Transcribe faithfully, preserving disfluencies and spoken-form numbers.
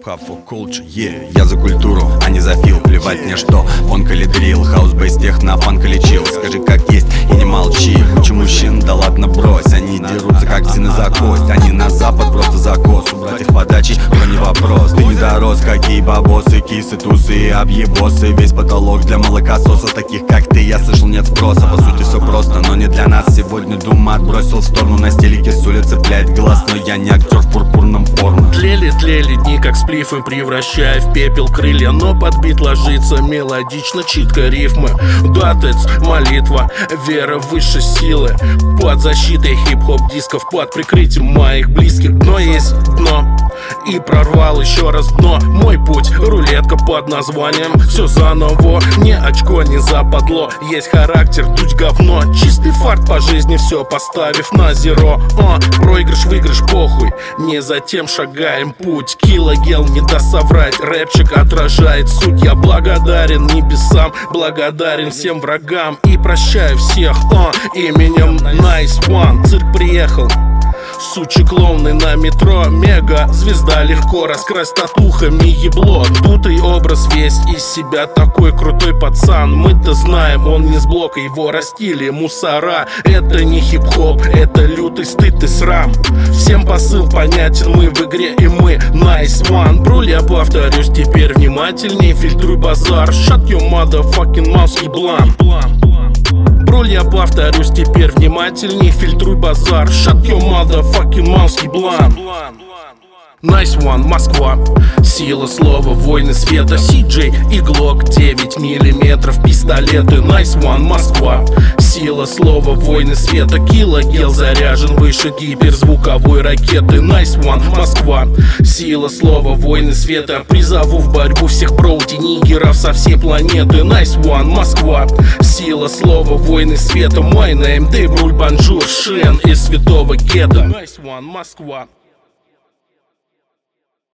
Hip-hop for culture, yeah. Я за культуру, а не за фил. Плевать мне что, фонк или дрил, хаус, бейс, техно, фанк или чил. Скажи как есть и не молчи. Учу мужчин, да ладно брось. Они дерутся как псины за кость. Они на запад просто закос. Убрать их подачи, но не вопрос. Ты не дорос, какие бабосы, кисы, тусы и объебосы. Весь потолок для молокососов, таких как ты, я слышал, нет спроса. По сути все просто, но не для нас. Сегодня думу отбросил в сторону, на стелике с улицы цепляет глаз. Но я не актер в пурпурном порно. Тлели, тлели дни, как сплифы, превращая в пепел крылья. Но под бит ложится мелодично, читка рифмы. Датец, молитва, вера выше силы. Под защитой хип-хоп дисков, под прикрытием моих близких. Но есть дно, и прорвал еще раз дно. Мой путь, рулетка под названием все заново. Ни очко, ни западло, есть характер, дуть говно. Чистый фарт по жизни, все поставив на зеро. О, проигрыш, выигрыш, похуй, не затем шагаем путь. Килогел не даст соврать, рэпчик отражает суть. Я благодарен небесам, благодарен всем врагам и прощаю всех. О, именем Nice One цирк приехал. Сучи клоуны на метро, мега звезда, легко раскрасть татухами ебло. Дутый образ весь из себя, такой крутой пацан. Мы-то знаем, он не с блока, его растили мусора. Это не хип-хоп, это лютый стыд и срам. Всем посыл понятен, мы в игре и мы Nice One. Бруль, я повторюсь теперь внимательней, фильтруй базар. Shut your motherfucking mouth, еблан. Бруль, я повторюсь теперь внимательней, фильтруй базар. Shut your motherfucking mouth, еблан. Nice One, Москва. Сила слова, войны света. Си-Джей и Глок, девять миллиметров пистолеты. Nice One, Москва. Сила слова, войны света. Килогел заряжен выше гиперзвуковой ракеты. Nice One, Москва. Сила слова, войны света. Призову в борьбу всех проути-нигеров со всей планеты. Nice One, Москва. Сила слова, войны света. My name, Дэй, Бруль, Бонжур, Шен из Святого Гетто. Nice One, Москва.